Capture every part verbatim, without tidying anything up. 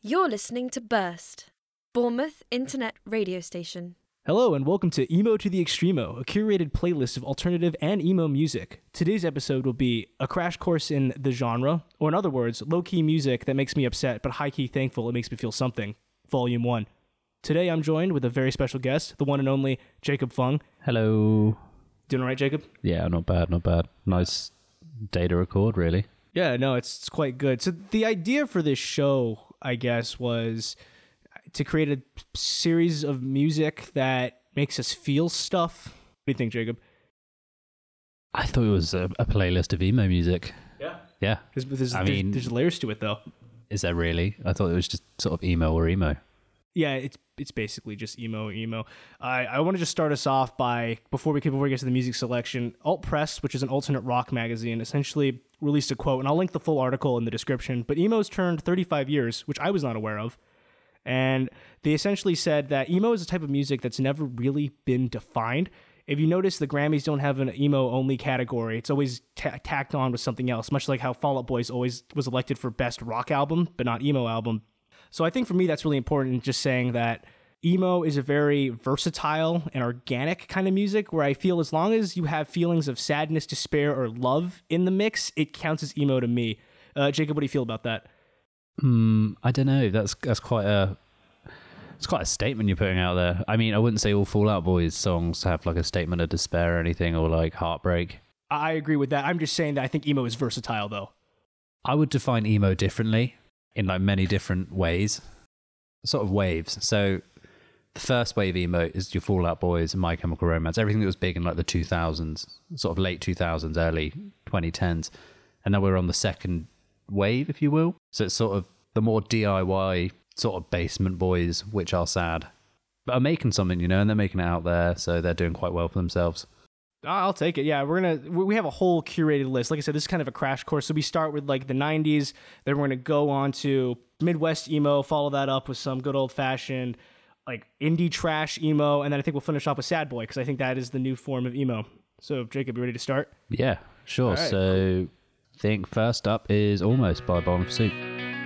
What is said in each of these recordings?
You're listening to Burst, Bournemouth Internet Radio Station. Hello and welcome to Emo to the Extremo, a curated playlist of alternative and emo music. Today's episode will be a crash course in the genre, or in other words, low-key music that makes me upset but high-key thankful it makes me feel something, Volume one. Today I'm joined with a very special guest, the one and only Jacob Fung. Hello. Doing all right, Jacob? Yeah, not bad, not bad. Nice day to record, really. Yeah, no, it's, it's quite good. So the idea for this show, I guess, was to create a series of music that makes us feel stuff. What do you think, Jacob? I thought it was a, a playlist of emo music. Yeah. Yeah. There's, there's, I there's, mean, there's layers to it, though. Is there really? I thought it was just sort of emo or emo. Yeah, it's it's basically just emo, emo. I, I want to just start us off by, before we, before we get to the music selection, Alt Press, which is an alternate rock magazine, essentially released a quote, and I'll link the full article in the description, but emo's turned thirty-five years, which I was not aware of. And they essentially said that emo is a type of music that's never really been defined. If you notice, the Grammys don't have an emo-only category. It's always t- tacked on with something else, much like how Fall Out Boys always was elected for Best Rock Album, but not Emo Album. So I think for me, that's really important, just saying that emo is a very versatile and organic kind of music where I feel as long as you have feelings of sadness, despair, or love in the mix, it counts as emo to me. Uh, Jacob, what do you feel about that? Hmm, I don't know. That's that's quite a it's quite a statement you're putting out there. I mean, I wouldn't say all Fall Out Boys songs have like a statement of despair or anything, or like heartbreak. I agree with that. I'm just saying that I think emo is versatile, though. I would define emo differently in like many different ways, sort of waves. So the first wave emo is your Fall Out Boys and My Chemical Romance, everything that was big in like the two thousands, sort of late two thousands, early twenty tens, and then we're on the second wave, if you will. So it's sort of the more D I Y sort of basement boys, which are sad, but are making something, you know, and they're making it out there, so they're doing quite well for themselves. I'll take it. Yeah, we're gonna we have a whole curated list. Like I said, this is kind of a crash course. So we start with like the nineties, then we're gonna go on to Midwest emo, follow that up with some good old fashioned like indie trash emo, and then I think we'll finish off with Sad Boy because I think that is the new form of emo. So Jacob, you ready to start? Yeah, sure. Right, so cool. I think first up is Almost by Bowling for Soup.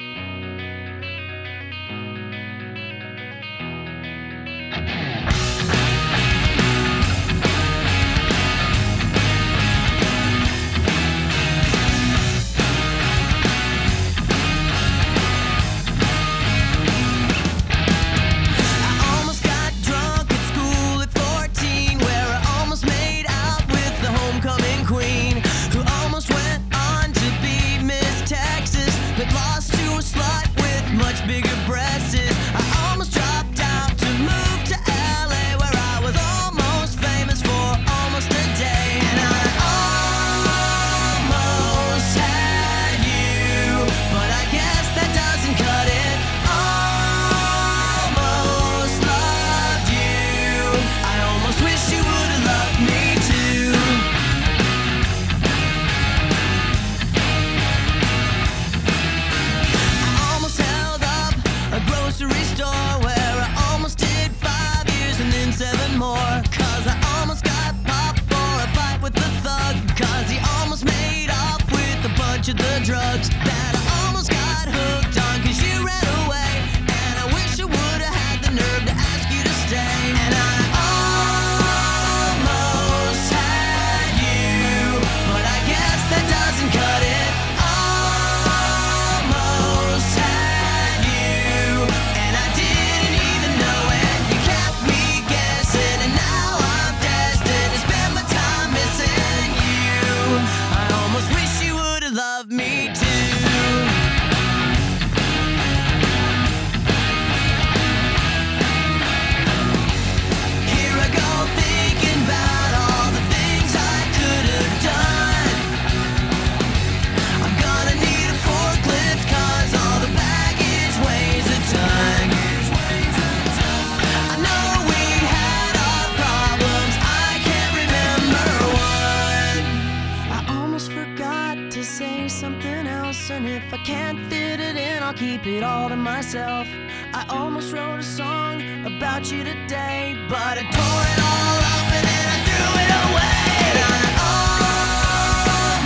I almost wrote a song about you today, but I tore it all up and then I threw it away. And I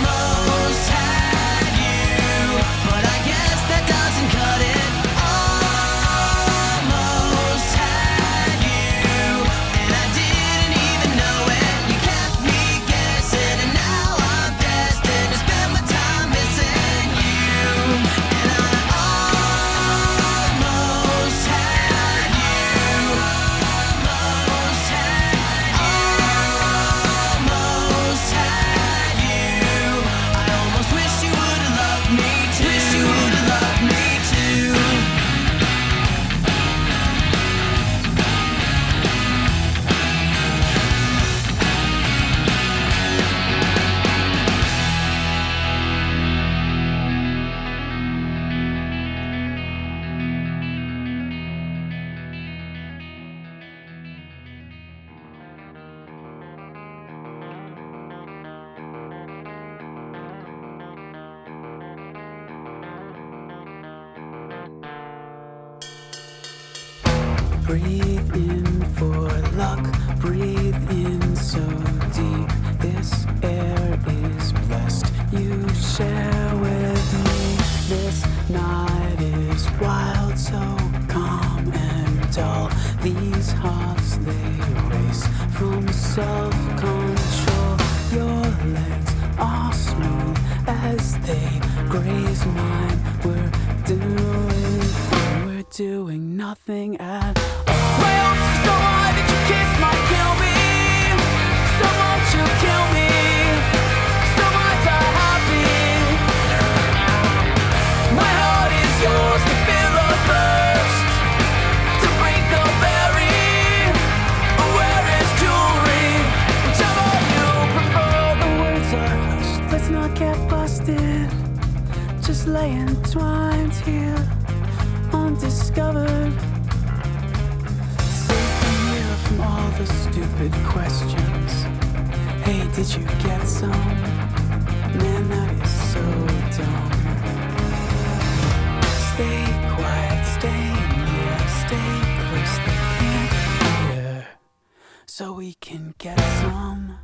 almost had you, but I guess that doesn't cut it. Breathe in for luck, breathe in so deep. This air is blessed, you share with me. This night is wild, so calm and dull. These hearts, they race from self-control. Your legs are smooth as they graze mine. We're doing, we're doing nothing at all. My hopes are so high that your kiss might kill me. So won't you kill me? So I die happy. My heart is yours to feel the thirst, to break the berry. Where is jewelry? Whichever you prefer. The words are hushed, let's not get busted. Just lay entwined here, undiscovered. Safe from here from all the stupid questions. Hey, did you get some? Man, that is so dumb. Stay quiet, stay near, stay close, they can't hear, so we can get some.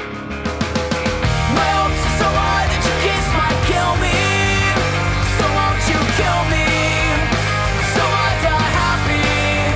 My hopes are so high that your kiss might kill me. So won't you kill me? So I die happy.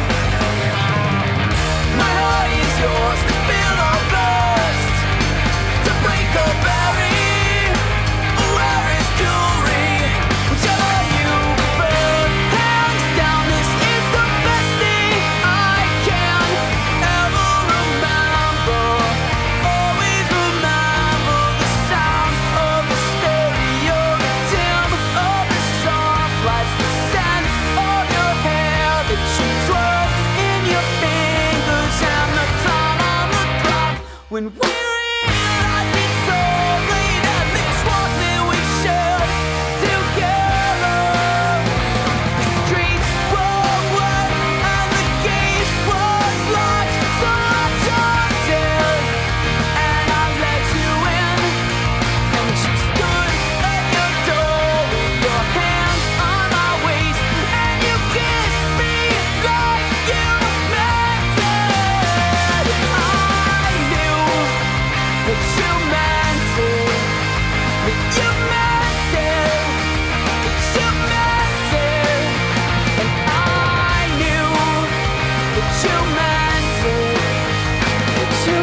My heart is yours to feel the burst, to break the berry. Where is jewelry? Whichever you prefer. Hands down, this is the best thing I can ever remember. Always remember the sound of the stereo, the dim of the soft lights, the scent of your hair that you twirl in your fingers, and the time on the clock when we realize it's so late and this one that we shared together. The streets were wet and the gate was locked, so I jumped in and I let you in. And you stood at your door with your hands on my waist, and you kissed me like you meant it. I knew that you meant it, that you meant it, that you meant it. And I knew that you meant it, that you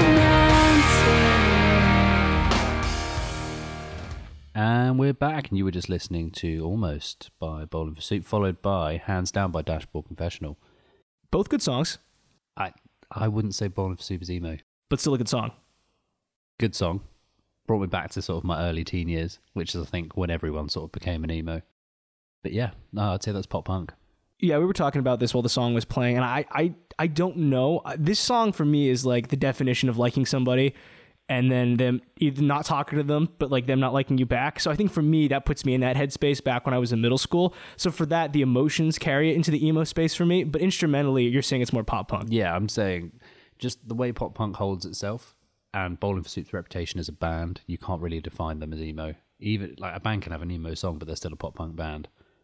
meant it. And we're back, and you were just listening to Almost by Bowling for Soup, followed by Hands Down by Dashboard Confessional. Both good songs, I I wouldn't say Bowling for Soup is emo. but still a good song. Good song. Brought me back to sort of my early teen years, which is, I think, when everyone sort of became an emo. But yeah, no, I'd say that's pop punk. Yeah, we were talking about this while the song was playing, and I, I, I don't know. This song for me is like the definition of liking somebody, and then them either not talking to them, but like them not liking you back. So I think for me, that puts me in that headspace back when I was in middle school. So for that, the emotions carry it into the emo space for me. But instrumentally, you're saying it's more pop punk. Yeah, I'm saying just the way pop punk holds itself and Bowling for Soup's reputation as a band, you can't really define them as emo. Even like a band can have an emo song, but they're still a pop punk band.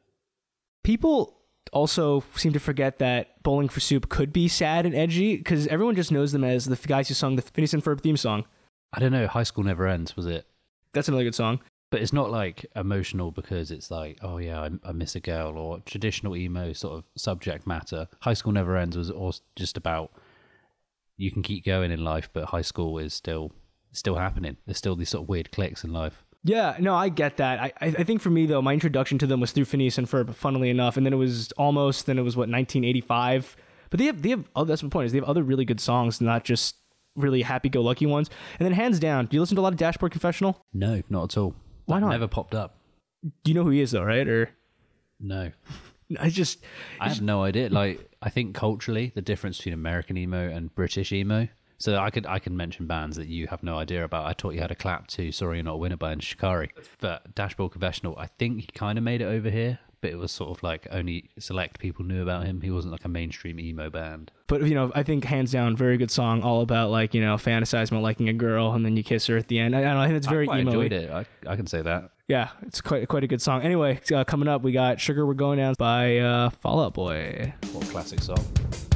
People also seem to forget that Bowling for Soup could be sad and edgy because everyone just knows them as the guys who sung the Phineas and Ferb theme song. I don't know, High School Never Ends, was it? That's another good song. But it's not like emotional because it's like, oh yeah, I, I miss a girl, or traditional emo sort of subject matter. High School Never Ends was also just about you can keep going in life, but high school is still still happening. There's still these sort of weird clicks in life. Yeah, no, I get that. I I think for me, though, my introduction to them was through Phineas and Ferb, funnily enough. And then it was Almost, then it was, what, nineteen eighty-five? But they have, they have oh, that's my point, is they have other really good songs, not just really happy-go-lucky ones. And then Hands Down, do you listen to a lot of Dashboard Confessional? No, not at all. Why That not? Never popped up. Do you know who he is, though, right? Or No. I just... I have no idea. Like, I think culturally, the difference between American emo and British emo. So I could I can mention bands that you have no idea about. I taught you how to clap to Sorry You're Not a Winner by Shikari. But Dashboard Confessional, I think he kind of made it over here, but it was sort of like only select people knew about him. He wasn't like a mainstream emo band. But, you know, I think Hands Down, very good song, all about, like, you know, fantasizing about liking a girl and then you kiss her at the end. I, I don't know, I think it's very I quite emo. enjoyed it. I, I can say that. Yeah, it's quite quite a good song. Anyway, uh, coming up, we got Sugar We're Going Down by uh, Fall Out Boy. What a classic song.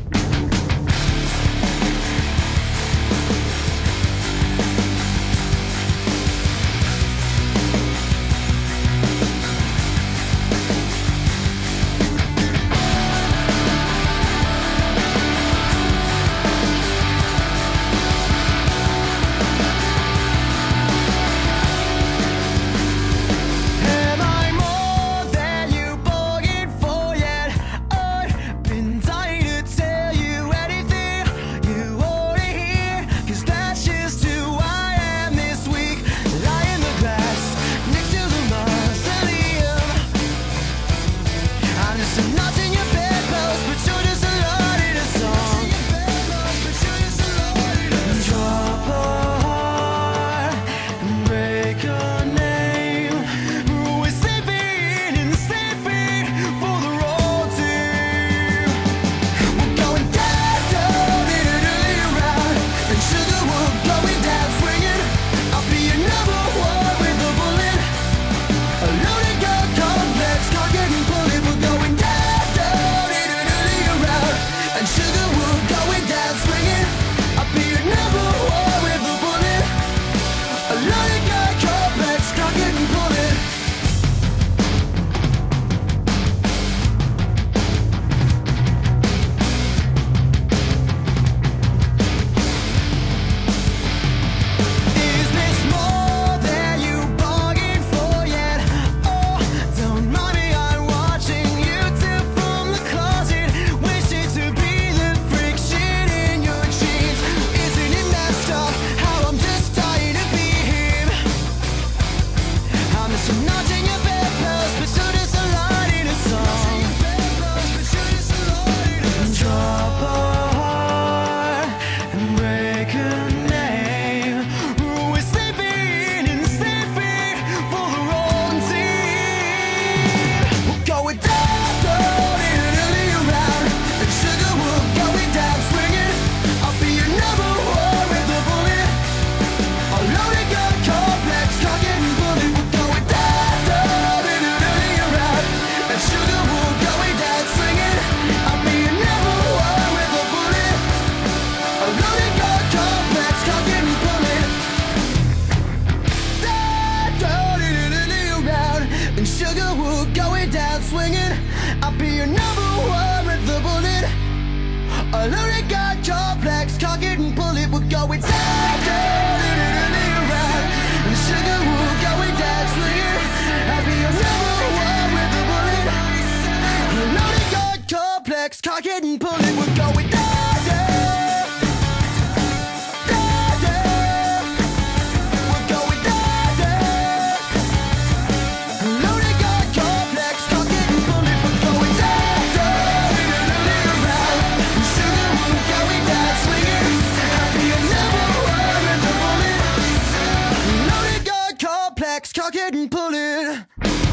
A loaded gun complex, cock it and pull it, we're going down, down, around. And sugar will going down, swinging. I'll be your number one with the bullet. A loaded gun complex, cock it and pull it, we're going down, down, down, down. We're going down, down. A loaded gun complex, cock it and pull it, we're going down, down, around. And sugar will going down, swinging. I'll be your number one with the bullet. A loaded gun complex, cock it and pull it.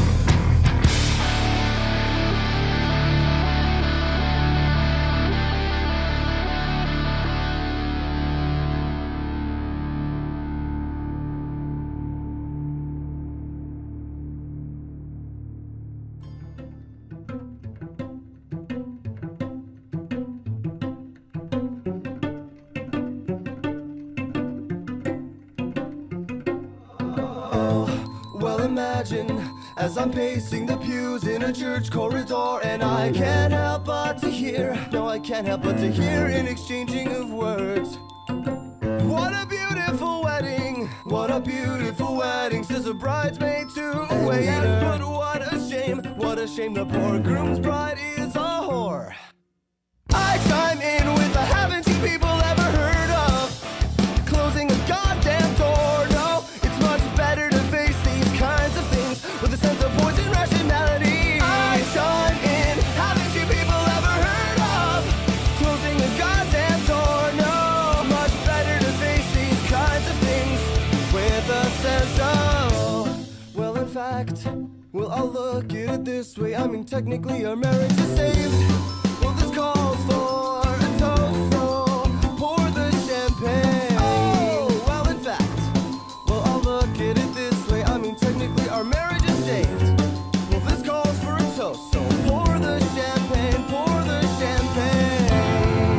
Well, imagine as I'm pacing the pews in a church corridor, and I can't help but to hear, no, I can't help but to hear an exchanging of words. What a beautiful wedding, what a beautiful wedding, says a bridesmaid to a waiter. Yes, but what a shame, what a shame, the poor groom's bride is a whore. I chime in with a haven't you people ever heard of closing a goddamn door? No, it's much better to face these kinds of things with a sense of poison rationality. I chime in, haven't you people ever heard of closing a goddamn door? No, it's much better to face these kinds of things with a sense of, well, in fact, well, I'll look at it this way. I mean, technically our marriage is saved. Well, this calls for a toast, so pour the champagne. Oh, well, in fact, well, I'll look at it this way. I mean, technically our marriage is saved. Well, this calls for a toast, so pour the champagne, pour the champagne.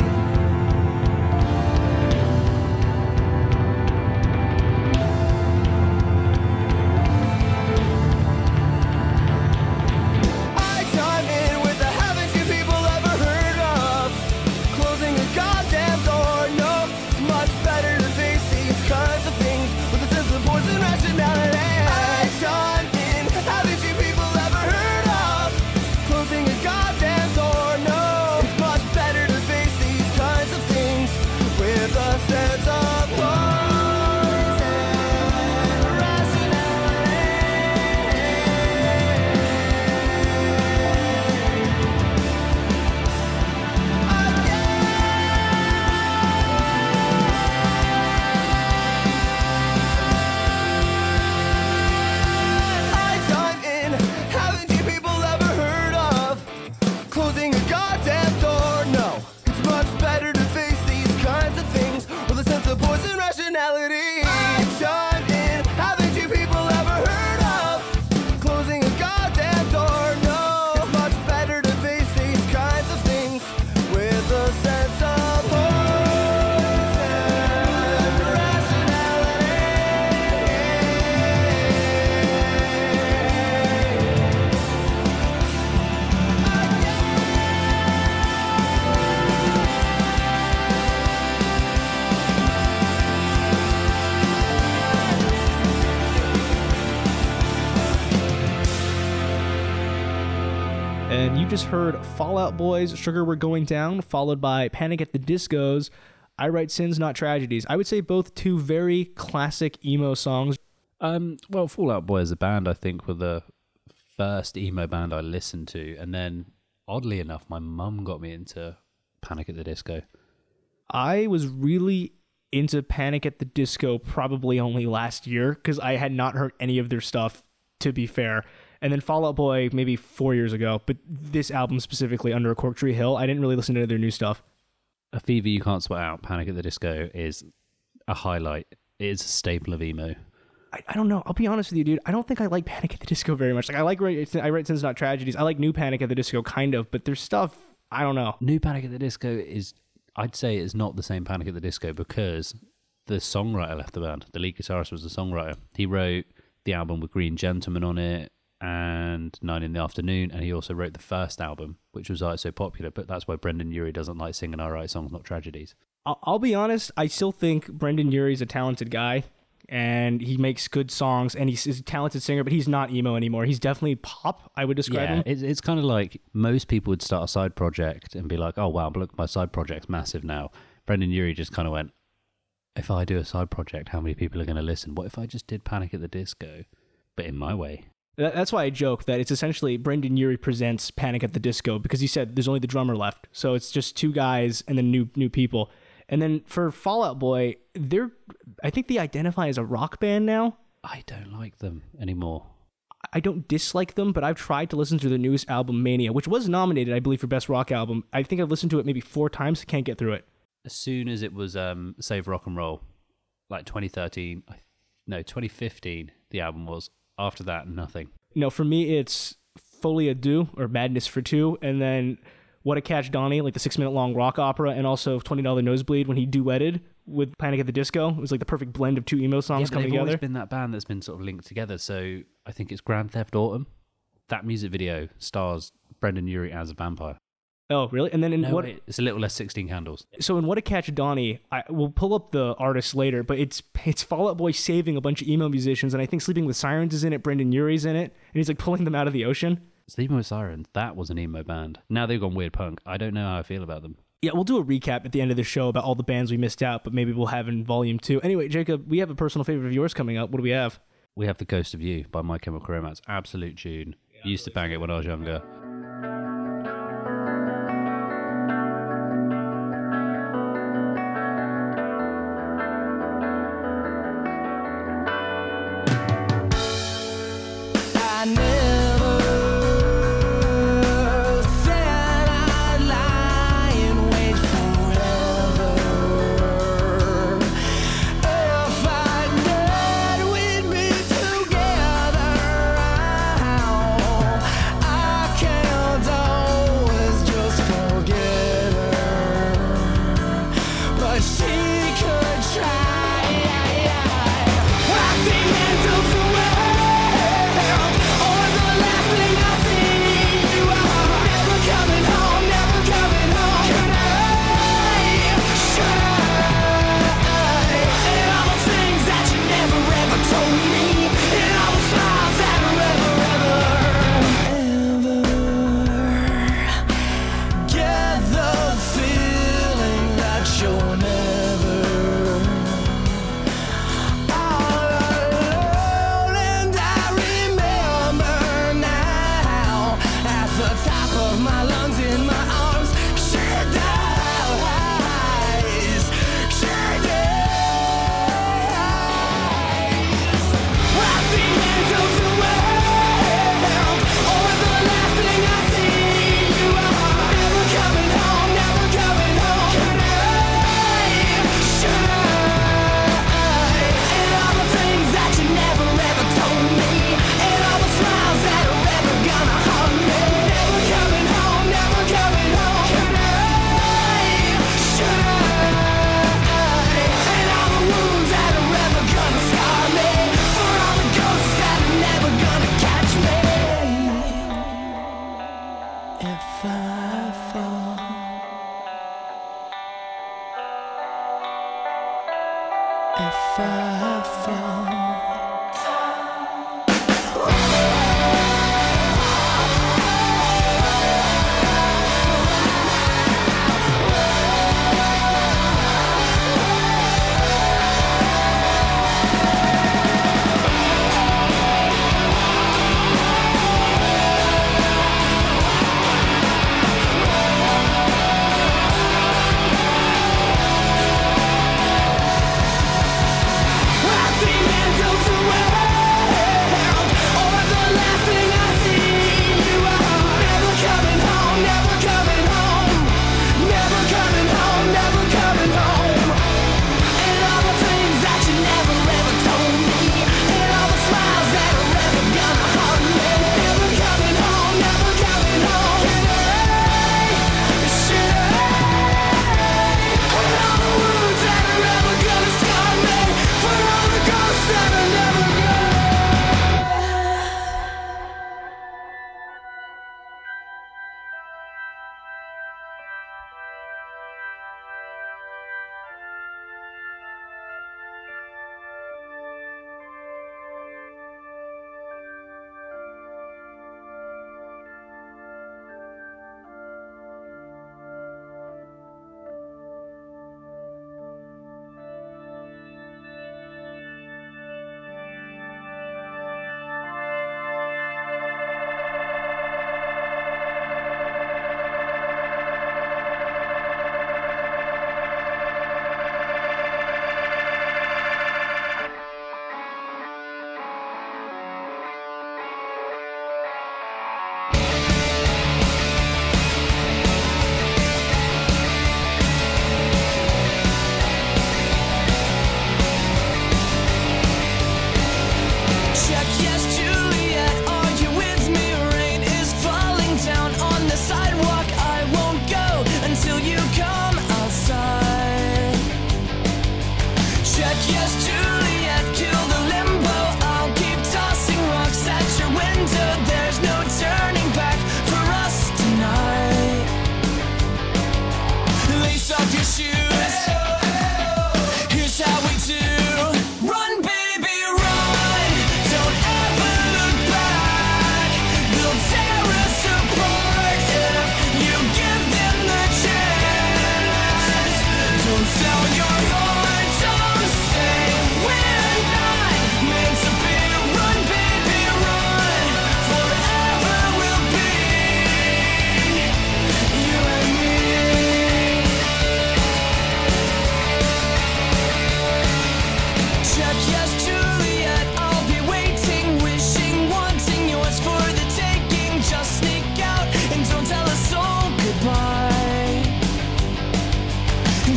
just heard Fall Out Boy's Sugar We're Going Down, followed by Panic at the Disco's I Write Sins Not Tragedies. I would say both two very classic emo songs. Um, well, Fall Out Boy as a band, I think, were the first emo band I listened to, and then, oddly enough, my mum got me into Panic at the Disco. I was really into Panic at the Disco probably only last year because I had not heard any of their stuff, to be fair. And then Fall Out Boy maybe four years ago, but this album specifically, Under a Cork Tree Hill, I didn't really listen to their new stuff. A Fever You Can't Sweat Out, Panic at the Disco, is a highlight. It is a staple of emo. I, I don't know. I'll be honest with you, dude. I don't think I like Panic at the Disco very much. Like I like I Write Sins Not Tragedies. I like new Panic at the Disco kind of, but their stuff, I don't know. New Panic at the Disco is, I'd say, is not the same Panic at the Disco because the songwriter left the band. The lead guitarist was the songwriter. He wrote the album with Green Gentleman on it and Nine in the Afternoon, and he also wrote the first album, which was why it's so popular. But that's why Brendan Urie doesn't like singing I Write Songs Not Tragedies. I'll, I'll be honest. I still think Brendan Urie's a talented guy, and he makes good songs, and he's, he's a talented singer, but he's not emo anymore. He's definitely pop, I would describe yeah, him. It's, it's kind of like most people would start a side project and be like, oh, wow, look, my side project's massive now. Brendan Urie just kind of went, if I do a side project, how many people are going to listen? What if I just did Panic at the Disco, but in my way? That, that's why I joke that it's essentially Brendan Urie presents Panic at the Disco, because he said there's only the drummer left. So it's just two guys and then new new people. And then for Fall Out Boy, they're, I think they identify as a rock band now. I don't like them anymore. I don't dislike them, but I've tried to listen to their newest album, Mania, which was nominated, I believe, for Best Rock Album. I think I've listened to it maybe four times. Can't get through it. As soon as it was um, Save Rock and Roll, like twenty thirteen, no, twenty fifteen, the album was. After that, nothing. No, for me, it's Folie à Deux, or Madness for Two, and then What a Catch Donnie, like the six-minute-long rock opera, and also twenty dollar Nosebleed when he duetted with Panic at the Disco. It was like the perfect blend of two emo songs yeah, but coming they've together. always been that band that's been sort of linked together. So I think it's Grand Theft Autumn. That music video stars Brendan Urie as a vampire. Oh, really? And then in No, what? wait, it's a little less sixteen Candles. So in What a Catch Donnie, I will pull up the artist later, but it's it's Fall Out Boy saving a bunch of emo musicians, and I think Sleeping with Sirens is in it. Brendan Urie's in it, and he's like pulling them out of the ocean. Sleeping with Sirens, that was an emo band. Now they've gone weird punk. I don't know how I feel about them. Yeah, we'll do a recap at the end of the show about all the bands we missed out, but maybe we'll have in volume two. Anyway, Jacob, we have a personal favorite of yours coming up. What do we have? We have The Ghost of You by My Chemical Romance. Absolute tune. Used to bang it when I was younger. I never said I'd lie and wait forever. If I did, we'd be together. I can't always just forget her, but she could try. I think mental for if I fall.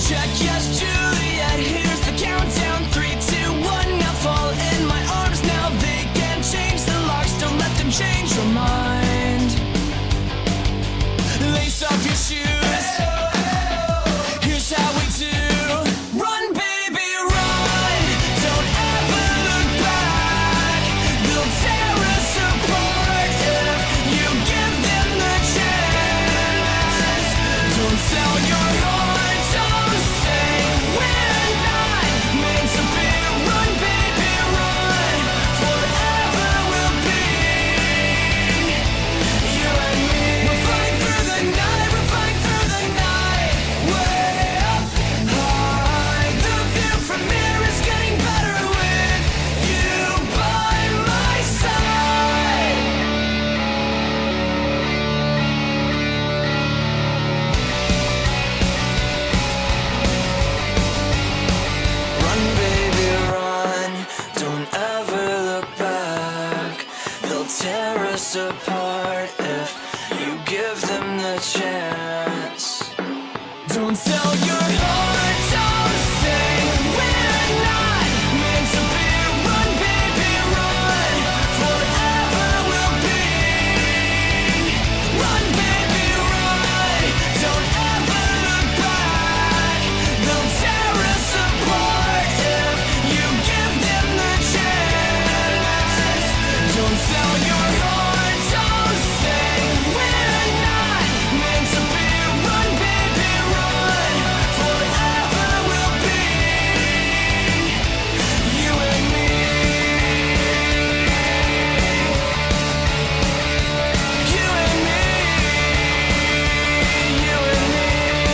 Check yes, Juliet. Here's the countdown. Three, two, one. Now fall in my arms. Now they can change the locks. Don't let them change your mind. Lace up your shoes. Here's how we do. Run, baby, run. Don't ever look back. They'll tear us apart if you give them the chance. Don't sell your heart. Don't say we're not meant to be. Run, baby, run. Forever we'll be you and me. We're fighting through the night. We're fighting through the night. Way up high. The view from here is getting better with you by my side. Run, baby, run. Don't ever look back. They'll tear us apart if you give them the chance. Don't sell your heart. Don't say we're not meant to be. Run, baby, run. Forever we'll be. Run, baby, run. Don't ever look back. They'll tear us apart if you give them the chance. Don't sell your heart. Don't say we're not meant to be. Run, baby, run. Forever we'll be you and me. You and me. You and me.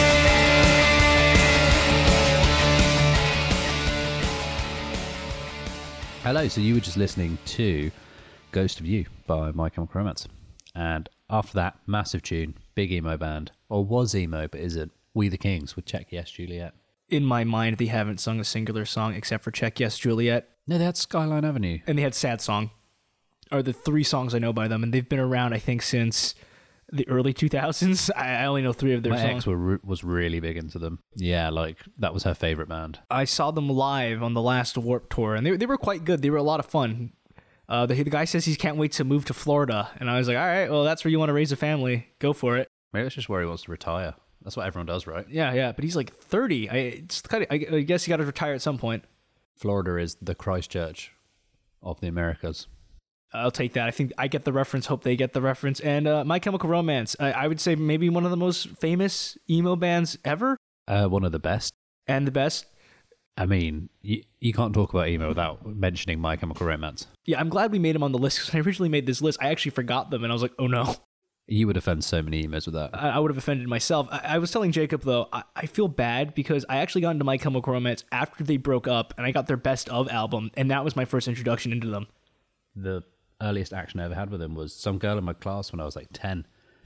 Hello, so you were just listening to Ghost of You by My Chemical Romance. And after that, massive tune, big emo band, or was emo, but isn't, We the Kings with Check Yes, Juliet. In my mind, they haven't sung a singular song except for Check Yes, Juliet, No, they had Skyline Avenue. and they had Sad Song, are the three songs I know by them, and they've been around, I think, since the early two thousands. I I only know three of their My songs. ex were, re- was really big into them. Yeah, like, that was her favorite band. I saw them live on the last Warped Tour, and they, they were quite good. They were a lot of fun. Uh, the, the guy says he can't wait to move to Florida, and I was like, all right, well, that's where you want to raise a family. Go for it. Maybe that's just where he wants to retire. That's what everyone does, right? Yeah, yeah, but he's like thirty. I, it's kind of, I, I guess you got to retire at some point. Florida is the Christchurch of the Americas. I'll take that. I think I get the reference. Hope they get the reference. And uh, My Chemical Romance, I, I would say maybe one of the most famous emo bands ever, Uh, one of the best. and the best. I mean, you, you can't talk about emo without mentioning My Chemical Romance. Yeah, I'm glad we made them on the list, because when I originally made this list, I actually forgot them, and I was like, oh no. You would offend so many emos with that. I, I would have offended myself. I, I was telling Jacob, though, I, I feel bad because I actually got into My Chemical Romance after they broke up, and I got their Best Of album, and that was my first introduction into them. The earliest action I ever had with them was some girl in my class when I was like ten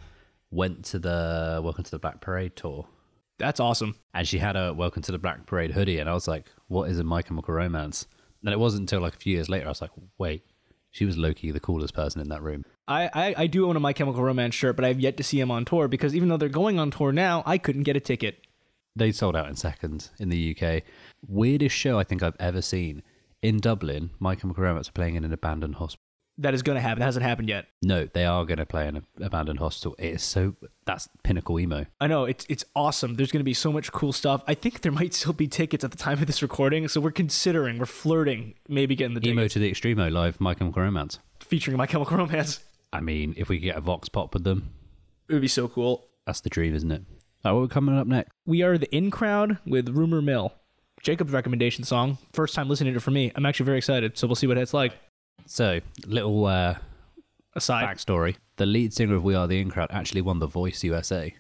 went to the Welcome to the Black Parade tour, That's awesome. and she had a Welcome to the Black Parade hoodie, and I was like, what is a My Chemical Romance? And it wasn't until like a few years later I was like, wait, she was low-key the coolest person in that room. I, I, I do own a My Chemical Romance shirt, but I have yet to see them on tour, because even though they're going on tour now, I couldn't get a ticket. They sold out in seconds in the U K. Weirdest show I think I've ever seen. In Dublin, My Chemical Romance are playing in an abandoned hospital. That is going to happen. That hasn't happened yet. No, they are going to play in an abandoned hospital. It is so... That's pinnacle emo. I know, it's it's awesome. There's going to be so much cool stuff. I think there might still be tickets at the time of this recording, so we're considering, we're flirting, maybe getting the tickets. Emo to the Extremo live My Chemical Romance. Featuring My Chemical Romance. I mean, if we could get a Vox Pop with them, It would be so cool. that's the dream, isn't it? All right, what are coming up next? We are the In Crowd with Rumor Mill. Jacob's recommendation song. First time listening to it for me. I'm actually very excited, so we'll see what it's like. So, little uh, Aside. backstory. The lead singer of We Are the In Crowd actually won The Voice U S A.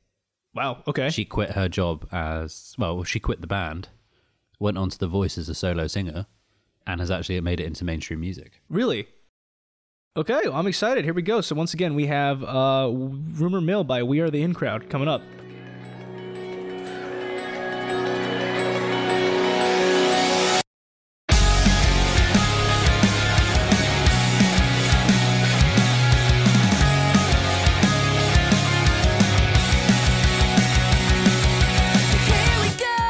Wow, okay. She quit her job as... Well, she quit the band, went on to The Voice as a solo singer, and has actually made it into mainstream music. Really? Okay, well, I'm excited. Here we go. So once again, we have uh, Rumor Mill by We Are the In Crowd coming up. Here we go.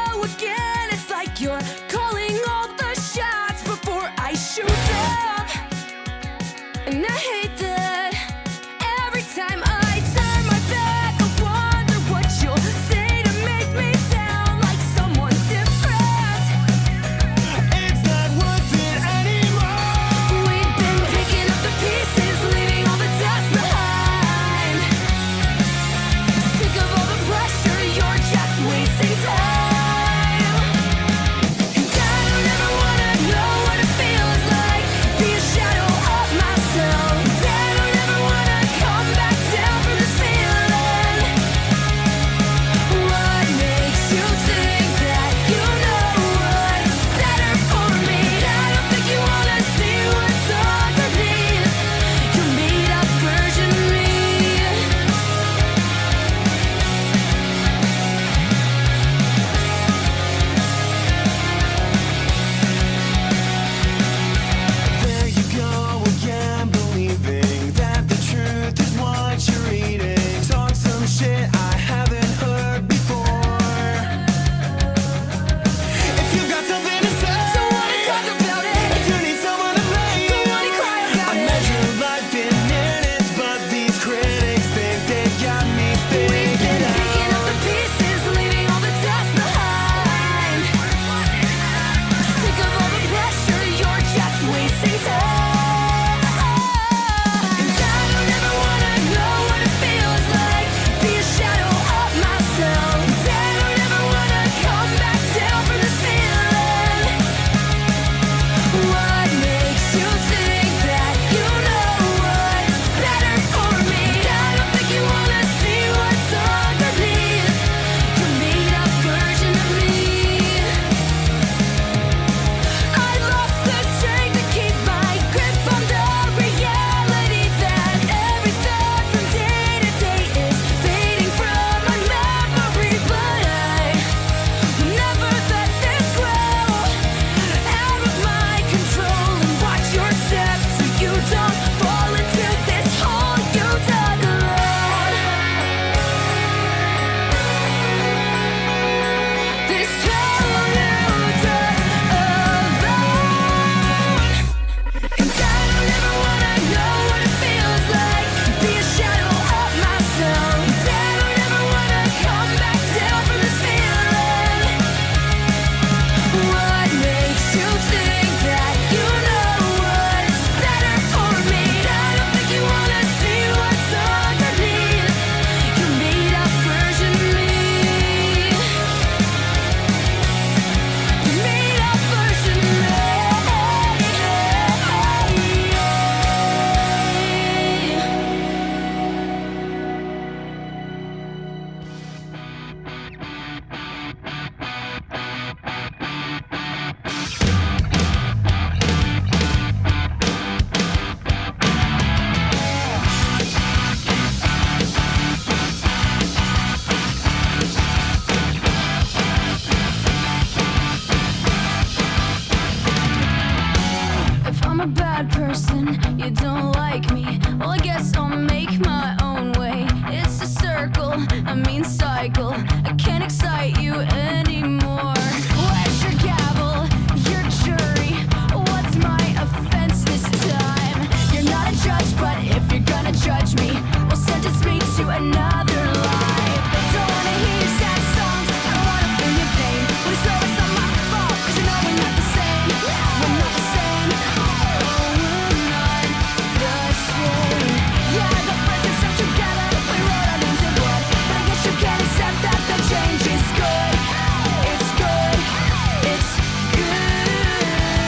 I can't excite you anymore. Where's your gavel, your jury? What's my offense this time? You're not a judge, but if you're gonna judge me, well, sentence me to another life. Don't wanna hear your sad songs, I don't wanna feel your pain. But it's always not my fault, 'cause you know we're not the same. We're not the same. Oh, we're not the same. Yeah, I got friends and stuck together. We wrote our names in blood. But I guess you can't accept that the change is good. It's good. It's good.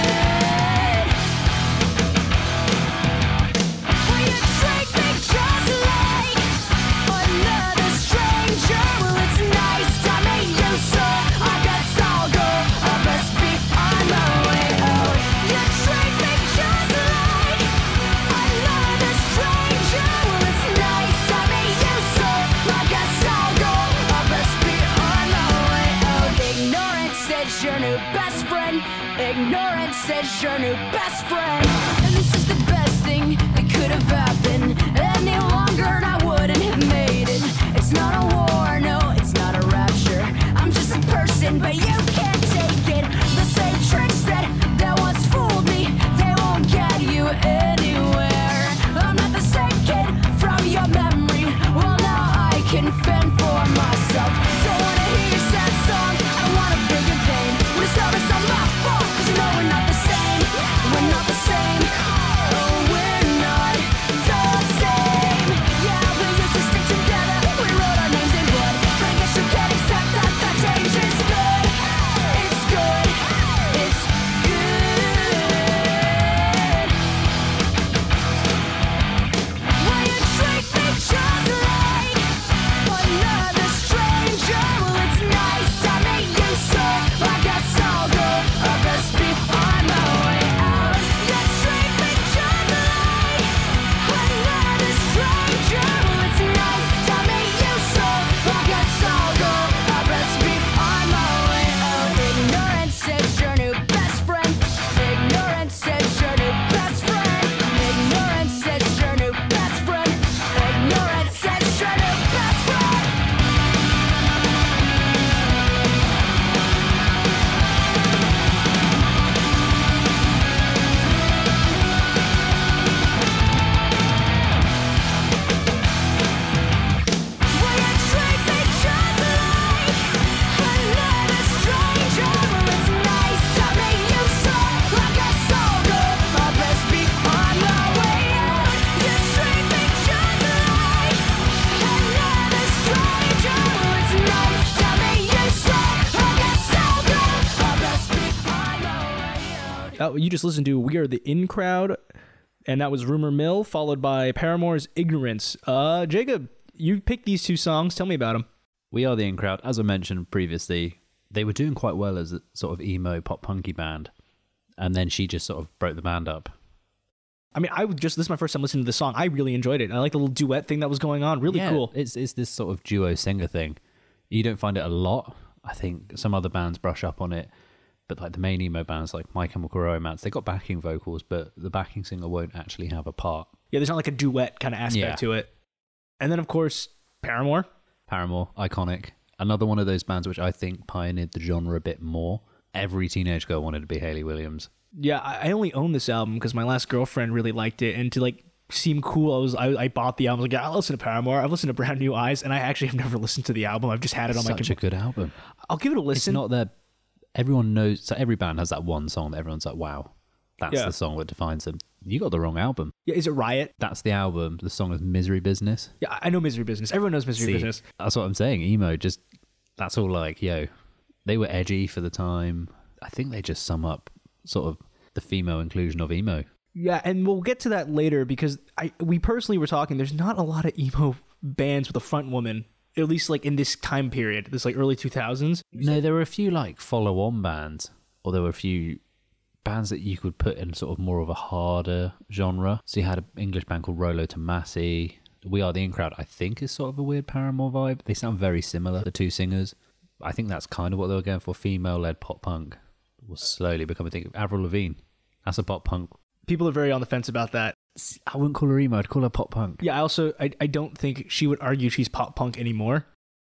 Will you treat me just like another stranger? Well, it's nice to meet you, so I guess I'll go. I best be on my way out. You treat me just like another stranger. Well, it's nice to meet you, so I guess I'll go. I best be on my way out. Ignorance is your new best friend. Ignorance is your new best friend. And this is the best thing that could have happened. Any longer and I wouldn't have made it. It's not a war, no, it's not a rapture. I'm just a person, but you can't take it. The same tricks that, that once fooled me, they won't get you anywhere. I'm not the same kid from your memory. Well, now I can fend for myself. Don't wanna hear your sad song, I don't wanna bring your pain. But it's always not my fault, 'cause you know we're not the same. We're not the same. Oh, we're not the same. Yeah, we used to stick together. We wrote our names in blood. But I guess you can't accept that the change is good. It's good. It's good. Will you treat me just like another stranger? Well, it's nice to meet you, so I guess I'll go. I best be on my way out. You treat me just like another stranger. Well, it's nice to meet you, so I guess I'll go. I best be on my way out. Ignorance is your new best friend. Ignorance is your new best friend. Ignorance is your new best friend. Ignorance is your new best friend. Will you treat me just like another stranger? Well, it's nice to meet you, so I guess I'll go. I best be on my way out. You treat me just like another stranger. Well, it's nice to meet you, so I guess I'll go. I best be on my way out. Uh, you just listened to We Are the In Crowd, and that was Rumor Mill, followed by Paramore's Ignorance. Uh, Jacob, you picked these two songs. Tell me about them. We Are the In Crowd, as I mentioned previously, they were doing quite well as a sort of emo pop punky band, and then she just sort of broke the band up. I mean, I would just, this is my first time listening to the song. I really enjoyed it. I like the little duet thing that was going on. Really Yeah, cool. It's it's this sort of duo singer thing. You don't find it a lot. I think some other bands brush up on it, but like the main emo bands like My Chemical Romance, they got backing vocals, but the backing singer won't actually have a part. Yeah, there's not like a duet kind of aspect Yeah. to it. And then, of course, Paramore. Paramore, iconic. Another one of those bands which I think pioneered the genre a bit more. Every teenage girl wanted to be Hayley Williams. Yeah, I I only own this album because my last girlfriend really liked it, and to like seem cool, I was I, I bought the album. I was like, yeah, I'll listen to Paramore. I've listened to Brand New Eyes, and I actually have never listened to the album. I've just had it on my Such a computer. good album. I'll give it a It's listen. not that everyone knows. So every band has that one song that everyone's like, "Wow, that's Yeah. the song that defines them." You got the wrong album. Yeah, is it Riot? That's the album. The song is "Misery Business." Yeah, I I know Misery Business. Everyone knows Misery See, Business. That's what I'm saying. Emo, just that's all like, yo, they were edgy for the time. I think they just sum up sort of the female inclusion of emo. Yeah, and we'll get to that later because I we personally were talking. There's not a lot of emo bands with a front woman, at least like in this time period, this like early two thousands. No, there were a few like follow-on bands, or there were a few bands that you could put in sort of more of a harder genre. So you had an English band called Rolo Tomasi. We Are the In Crowd, I think, is sort of a weird Paramore vibe. They sound very similar, the two singers. I think that's kind of what they were going for. Female-led pop punk will slowly become a thing. Avril Lavigne, that's a pop punk. People are very on the fence about that. I wouldn't call her emo, I'd call her pop punk. Yeah, I also I, I don't think she would argue she's pop punk anymore.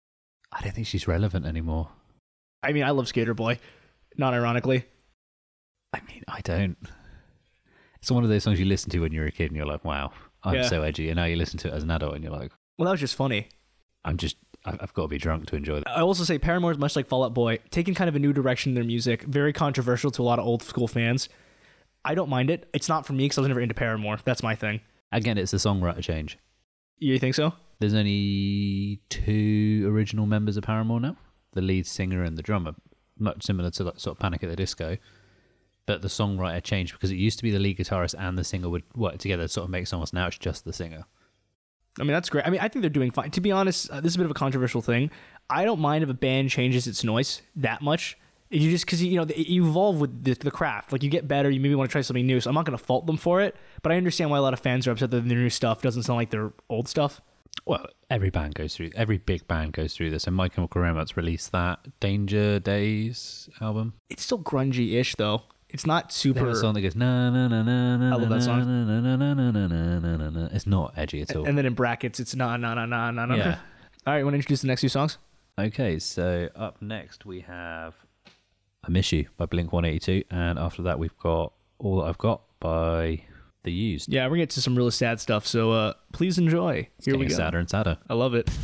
I don't think she's relevant anymore. I mean, I love Skater Boy, not ironically. I mean, I don't. It's one of those songs you listen to when you're a kid and you're like, wow, I'm Yeah. so edgy. And now you listen to it as an adult and you're like, Well, that was just funny. I'm just, I- I've got to be drunk to enjoy that. I also say Paramore is much like Fall Out Boy, taking kind of a new direction in their music, very controversial to a lot of old school fans. I don't mind it. It's not for me because I was never into Paramore. That's my thing. Again, it's a songwriter change. You think so? There's only two original members of Paramore now. The lead singer and the drummer. Much similar to like, sort of Panic at the Disco. But the songwriter changed because it used to be the lead guitarist and the singer would work together to sort of make songs. Now it's just the singer. I mean, that's great. I mean, I think they're doing fine. To be honest, uh, this is a bit of a controversial thing. I don't mind if a band changes its noise that much. You just, because, you know, you evolve with the, the craft. Like, you get better, you maybe want to try something new. So I'm not going to fault them for it. But I understand why a lot of fans are upset that their new stuff doesn't sound like their old stuff. Well, every band goes through, every big band goes through this. And My Chemical Romance released that Danger Days album. It's still grungy-ish, though. It's not They have super... a song that goes na na na na na. I love that song. Na, na, na, na, na, na, na, na, na. It's not edgy at all. And then in brackets, it's na na na na na na. Yeah. All right, want to introduce the next few songs? Okay, so up next we have I Miss You by Blink one eighty-two, and after that we've got All That I've Got by The Used. Yeah, we're going to get to some really sad stuff, so uh, please enjoy. It's Here we getting go. sadder and sadder. I love it.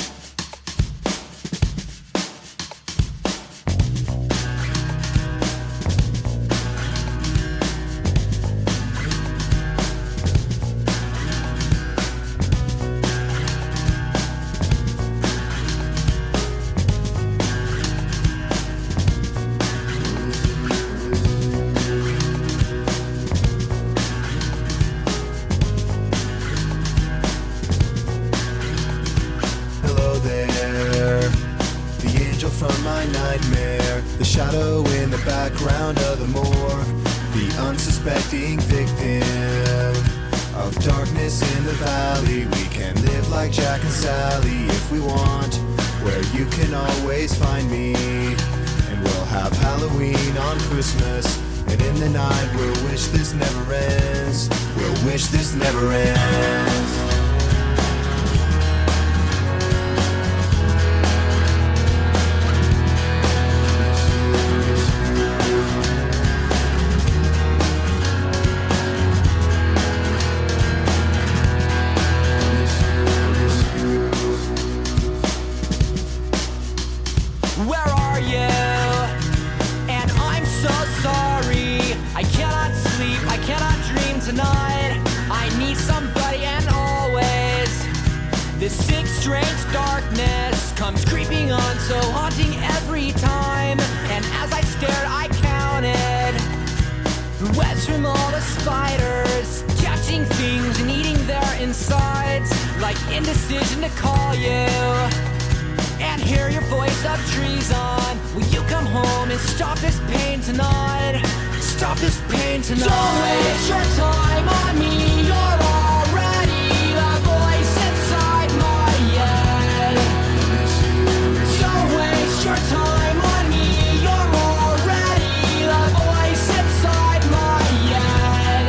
Hello there, the angel from my nightmare, the shadow in the background of the morgue, the unsuspecting victim of darkness in the valley. We can live like Jack and Sally if we want, where you can always find me. And we'll have Halloween on Christmas, and in the night we'll wish this never ends. We'll wish this never ends. Where are you? And I'm so sorry. I cannot sleep, I cannot dream tonight. I need somebody and always. This sick, strange darkness comes creeping on, so haunting every time. And as I stared, I counted the webs from all the spiders, catching things and eating their insides, like indecision to call you and hear your voice of treason. Will you come home and stop this pain tonight? Stop this pain tonight. Don't waste your time on me. You're already the voice inside my head. Don't waste your time on me. You're already the voice inside my head.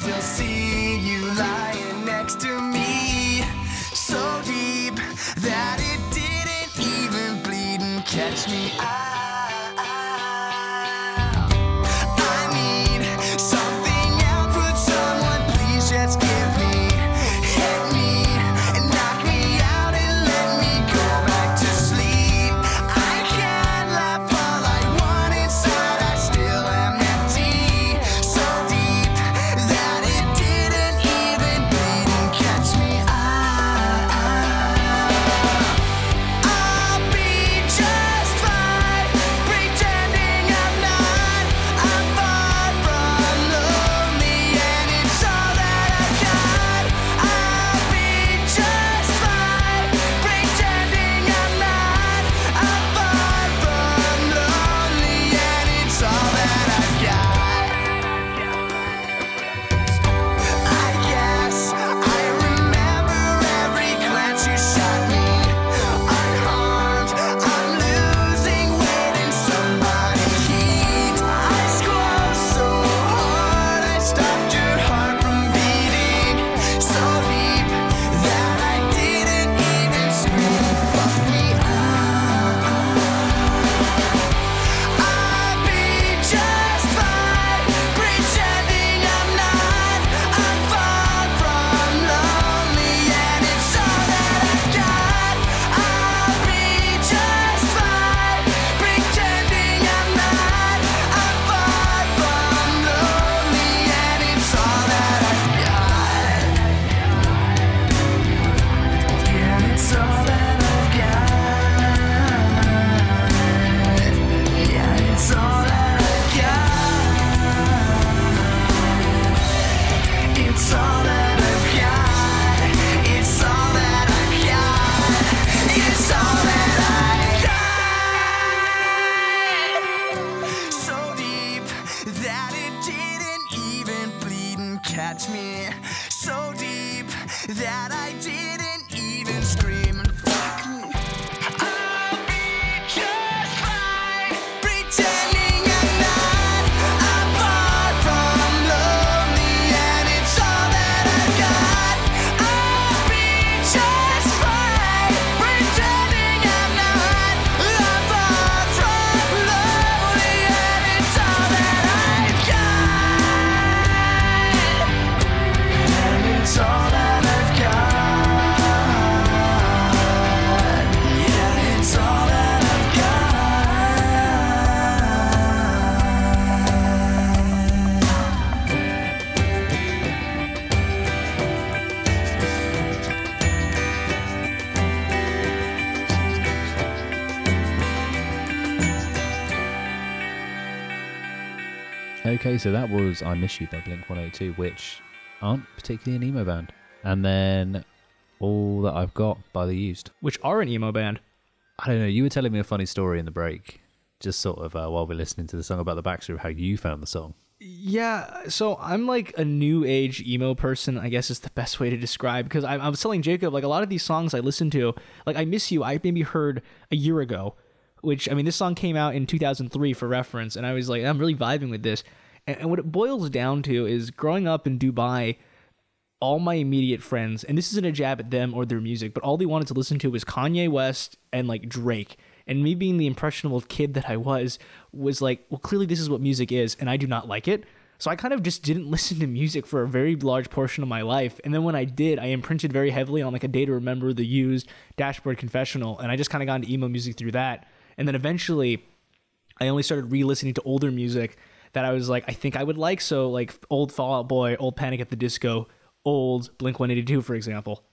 still see you lying next to me, so deep that it didn't even bleed and catch me out. I need something else. Would someone please just give me, hit me, and knock me out and let me go back to sleep? I can't laugh all I want inside. I still am empty, so deep that it didn't even bleed and catch me out. I'll be just fine, pretending I'm not. I'm far from lonely, and it's all that I've got. I'll be just fine, pretending I'm not. I'm far from lonely, and it's all that I've got. I guess I remember every glance you shot me. Unharmed, I'm losing weight in somebody's heat. Eyes closed so hard, I stopped your heart from beating so deep that I didn't even scream. Fuck me up. I'll be just fine, pretending I'm not. I'm far from lonely, and it's all that I've got. I'll be just fine, pretending I'm not. I'm far from lonely, and it's all that I've got. Yeah, it's all that I've got. Yeah, it's all that I've got. It's all that I've got. It's all that I've got. It's all that I've got. So deep that it didn't even bleed and catch me. So deep that I didn't even scream and fuck me. I'll be just fine, pretending I'm not. I'm far from lonely, and it's all that I've got. I'll be just fine, pretending I'm not. I'm far from lonely, and it's all that I've got. And it's all that I've got. Yeah, it's all that I've Okay, so that was I Miss You by Blink one eighty-two, which aren't particularly an emo band. And then All That I've Got by The Used. Which are an emo band. I don't know, you were telling me a funny story in the break, just sort of uh, while we're listening to the song, about the backstory of how you found the song. Yeah, so I'm like a new age emo person, I guess is the best way to describe, because I, I was telling Jacob, like a lot of these songs I listen to, like I Miss You, I maybe heard a year ago, which, I mean, this song came out in two thousand three for reference, and I was like, I'm really vibing with this. And, and what it boils down to is growing up in Dubai, all my immediate friends, and this isn't a jab at them or their music, but all they wanted to listen to was Kanye West and like Drake. And me being the impressionable kid that I was, was like, well, clearly this is what music is, and I do not like it. So I kind of just didn't listen to music for a very large portion of my life. And then when I did, I imprinted very heavily on like A Day to Remember, The Used, Dashboard Confessional, and I just kind of got into emo music through that. And then eventually, I only started re-listening to older music that I was like, I think I would like. So like old Fall Out Boy, old Panic at the Disco, old Blink one eighty-two, for example.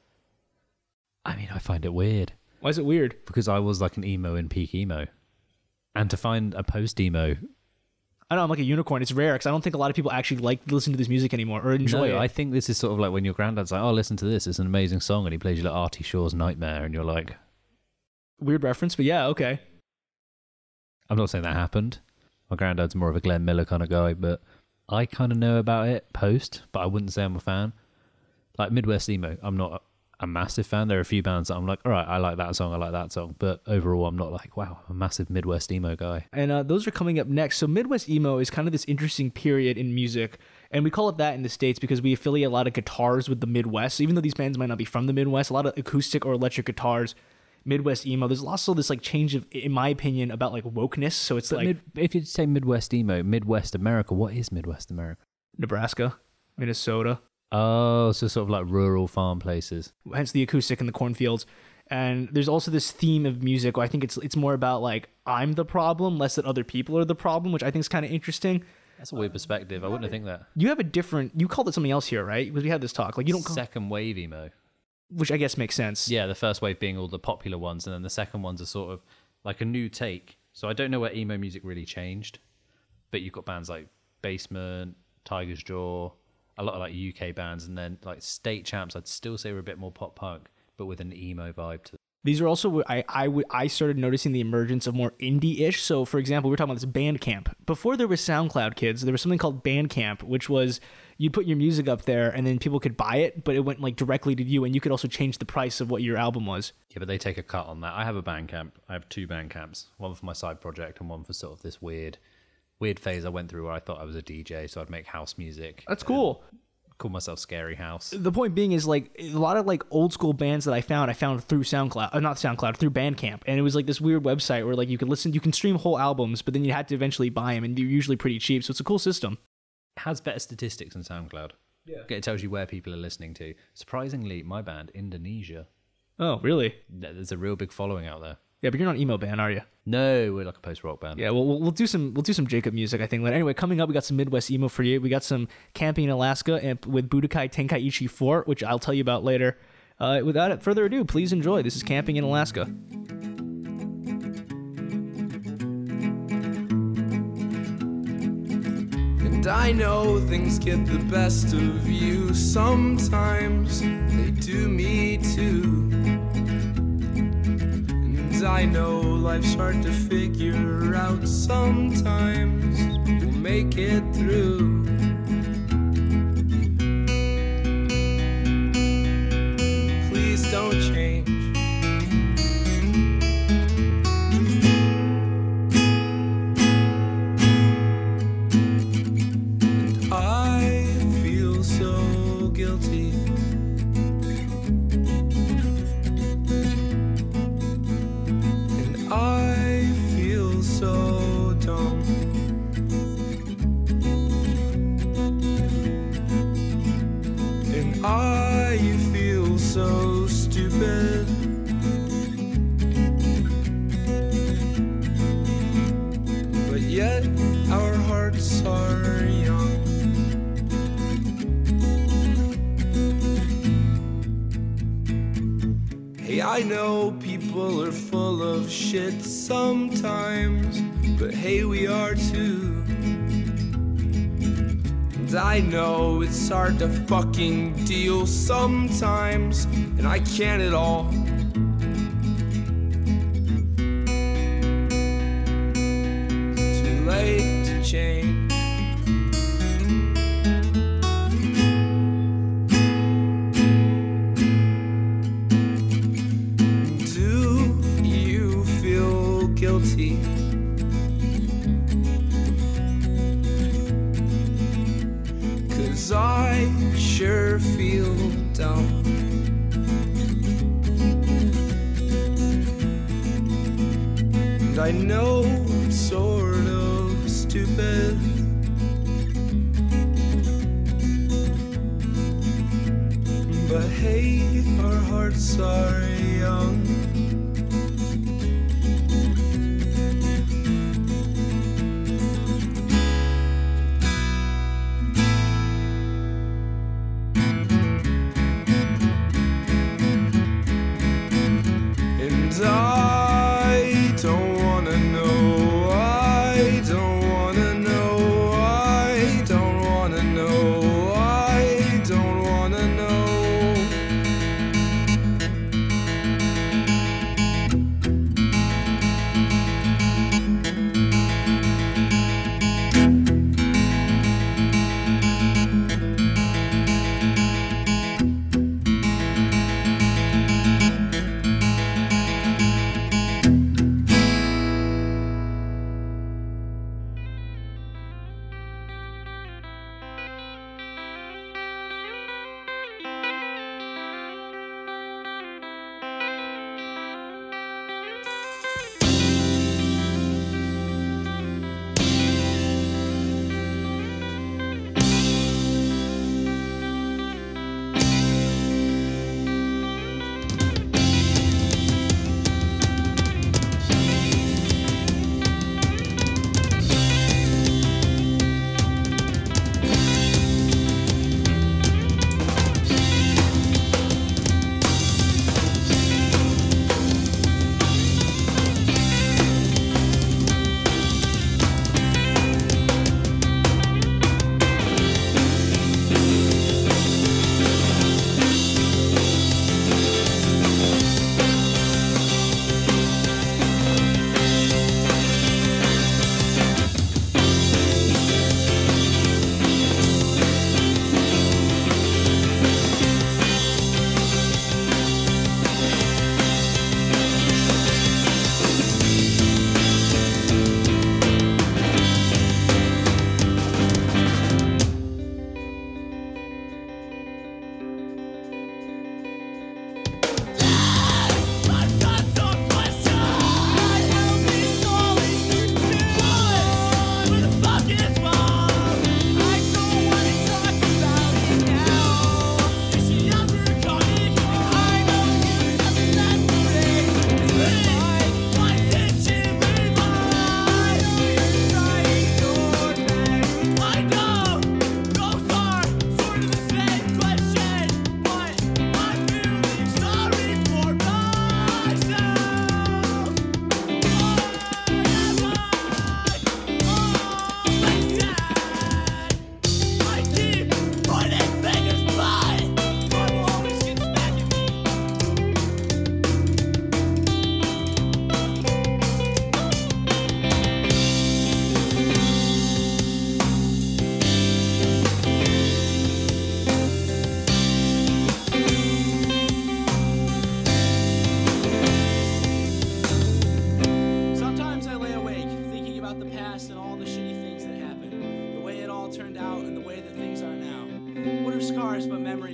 I mean, I find it weird. Why is it weird? Because I was like an emo in peak emo. And to find a post-emo... I know, I'm like a unicorn. It's rare because I don't think a lot of people actually like to listen to this music anymore or enjoy no, it. I think this is sort of like when your granddad's like, oh, listen to this. It's an amazing song. And he plays you like Artie Shaw's Nightmare. And you're like... Weird reference, but yeah, okay. I'm not saying that happened. My granddad's more of a Glenn Miller kind of guy, but I kind of know about it post, but I wouldn't say I'm a fan. Like Midwest emo, I'm not a massive fan. There are a few bands that I'm like, all right, I like that song, I like that song. But overall, I'm not like, wow, I'm a massive Midwest emo guy. And uh, those are coming up next. So Midwest emo is kind of this interesting period in music. And we call it that in the States because we affiliate a lot of guitars with the Midwest. So even though these bands might not be from the Midwest, a lot of acoustic or electric guitars, Midwest emo. There's also this like change of, in my opinion, about like wokeness. So it's But like mid, if you say Midwest emo, Midwest America, what is Midwest America? Nebraska, Minnesota, Oh, so sort of like rural farm places. hence the acoustic and the cornfields. And there's also this theme of music where I think it's it's more about like I'm the problem, less that other people are the problem, which I think is kind of interesting. That's a weird perspective. I wouldn't think that. You have a different, you called it something else here, right? Because we had this talk. Like you don't call, Second wave emo. which I guess makes sense. Yeah, the first wave being all the popular ones, and then the second ones are sort of like a new take. So I don't know where emo music really changed, but you've got bands like Basement, Tiger's Jaw, a lot of like U K bands, and then like State Champs. I'd still say were a bit more pop punk, but with an emo vibe to them. These are also where I I would I started noticing the emergence of more indie-ish. So for example, we were talking about this Bandcamp. Before there was SoundCloud, kids, there was something called Bandcamp, which was you'd put your music up there and then people could buy it, but it went like directly to you, and you could also change the price of what your album was. Yeah, but they take a cut on that. I have a Bandcamp. I have two Bandcamps, one for my side project and one for sort of this weird, weird phase I went through where I thought I was a D J, so I'd make house music. That's cool. Call myself Scary House. The point being is like a lot of like old school bands that I found, I found through SoundCloud, uh, not SoundCloud, through Bandcamp, and it was like this weird website where like you could listen, you can stream whole albums, but then you had to eventually buy them, and they're usually pretty cheap. So it's a cool system. It has better statistics than SoundCloud. Yeah. It tells you where people are listening to. Surprisingly, my band, Indonesia, Oh, really? there's a real big following out there. Yeah, but you're not an emo band, are you? No, we're like a post-rock band. Yeah, well, we'll we'll do some we'll do some Jacob music, I think. But anyway, coming up, we got some Midwest emo for you. We got some Camping in Alaska and with Budokai Tenkaichi four, which I'll tell you about later. Uh, without further ado, please enjoy. This is Camping in Alaska. And I know things get the best of you sometimes. They do me too. And I know life's hard to figure out sometimes. We'll make it through. Please don't change. And I feel so guilty. And I feel so dumb. And I feel so stupid. But yet our hearts are young. Hey, I know people are full of shit sometimes, but hey, we are too. And I know it's hard to fucking deal sometimes, and I can't at all. It's too late to change. Do you feel guilty? Cause I sure feel dumb. And I know it's sort of stupid. But hey, our hearts are young. And I don't wanna know, I don't wanna know, I don't wanna know, I don't wanna know.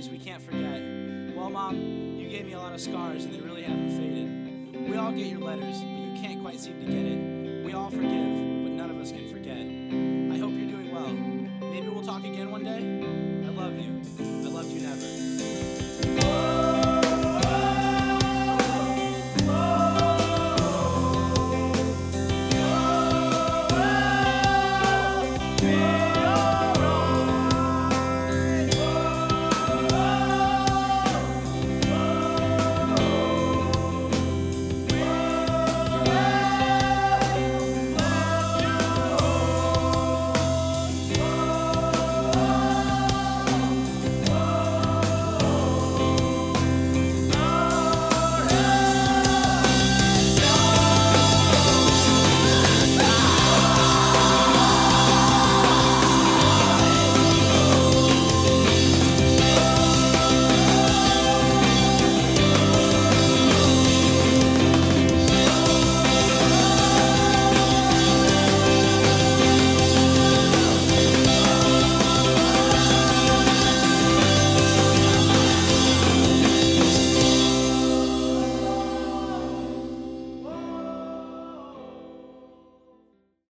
memories we can't forget. Well, Mom, you gave me a lot of scars and they really haven't faded. We all get your letters, but you can't quite seem to get it. We all forgive, but none of us can forget. I hope you're doing well. Maybe we'll talk again one day. I love you. I loved you never.